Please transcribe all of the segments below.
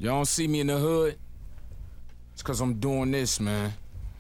Y'all don't see me in the hood? It's cause I'm doing this, man.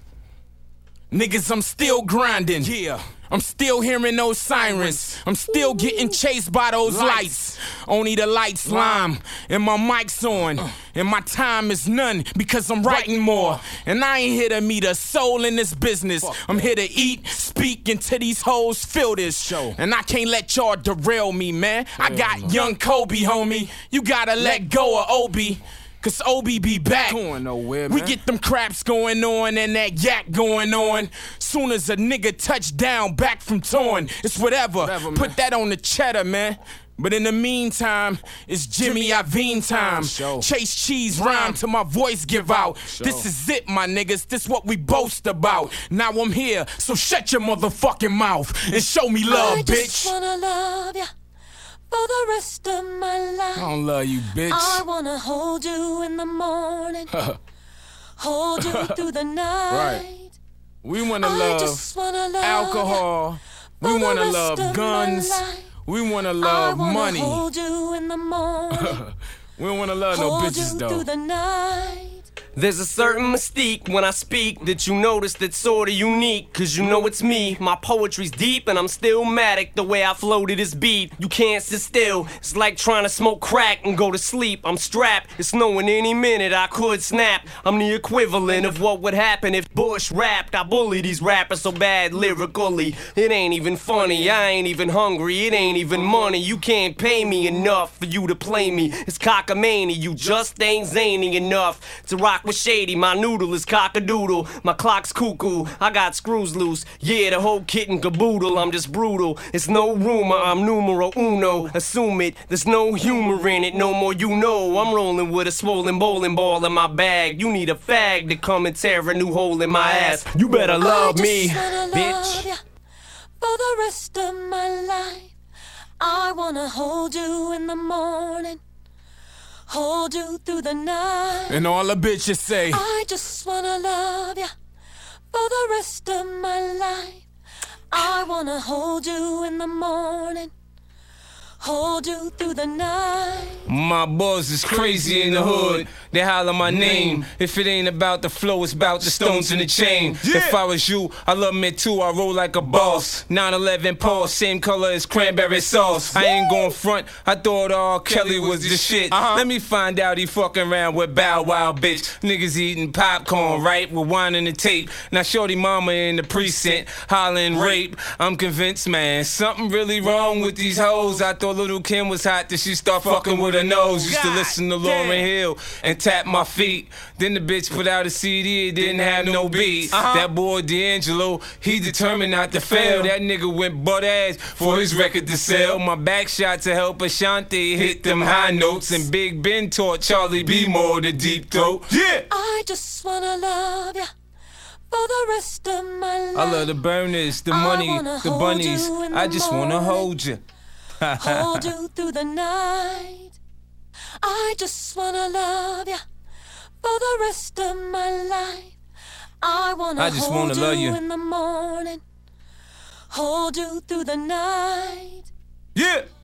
Niggas, I'm still grinding. Yeah. I'm still hearing those sirens. I'm still getting chased by those lights. Only the lights lime, and my mic's on. And my time is none because I'm writing more. And I ain't here to meet a soul in this business. I'm here to eat, speak, until these hoes feel this show. And I can't let y'all derail me, man. I got young Kobe, homie. You gotta let go of Obi. Cause Obi be back. Going nowhere, man. We get them craps going on and that yak going on. Soon as a nigga touch down back from torn, it's whatever put that on the cheddar, man. But in the meantime, it's Jimmy Iovine time. Chase cheese rhyme till my voice give out. This is it, my niggas. This what we boast about. Now I'm here, so shut your motherfucking mouth and show me love, bitch. I just wanna love ya for the rest of my life. I don't love you, bitch. I wanna hold you in the morning, hold you through the night. Right. We wanna love just wanna love alcohol. We wanna love guns. We wanna love money. Hold you in the morning. We don't wanna love no bitches though. Through the night. There's a certain mystique when I speak that you notice that's sorta unique. Cause you know it's me, my poetry's deep and I'm still matic the way I flow to this beat. You can't sit still, it's like trying to smoke crack and go to sleep. I'm strapped, it's knowing any minute I could snap. I'm the equivalent of what would happen if Bush rapped. I bully these rappers so bad lyrically, it ain't even funny, I ain't even hungry, it ain't even money. You can't pay me enough for you to play me. It's cockamamie, you just ain't zany enough to rock with shady. My noodle is cock-a-doodle, my clock's cuckoo, I got screws loose, yeah, the whole kit and caboodle. I'm just brutal, it's no rumor, I'm numero uno. Assume it, there's no humor in it, no more you know. I'm rolling with a swollen bowling ball in my bag. You need a fag to come and tear a new hole in my ass. You better love me, bitch. Ya for the rest of my life. I wanna hold you in the morning, hold you through the night. And all the bitches say, I just wanna love ya for the rest of my life. I wanna hold you in the morning, hold you through the night. My boys is crazy in the hood. They holler my name. If it ain't about the flow, it's about the stones in the chain. If I was you, I love me too. I roll like a boss. 911 Pulse, same color as cranberry sauce. I ain't gon' front. I thought R. Kelly was the shit. Let me find out he fucking around with Bow Wow, bitch. Niggas eating popcorn, right? With wine and the tape. Now shorty mama in the precinct hollering rape. I'm convinced, man, something really wrong with these hoes. I thought Little Kim was hot, then she start fucking with her nose. Used to listen to Lauryn Hill and tap my feet. Then the bitch put out a CD, it didn't have no beat. That boy D'Angelo, he determined not to fail. That nigga went butt ass for his record to sell. My back shot to help Ashanti hit them high notes. And Big Ben taught Charlie B more the deep throat. Yeah! I just wanna love ya for the rest of my life. I love the burners, the money, the bunnies. I just wanna hold you. Hold you through the night. I just wanna love ya for the rest of my life. I just wanna hold you in the morning, hold you through the night. Yeah.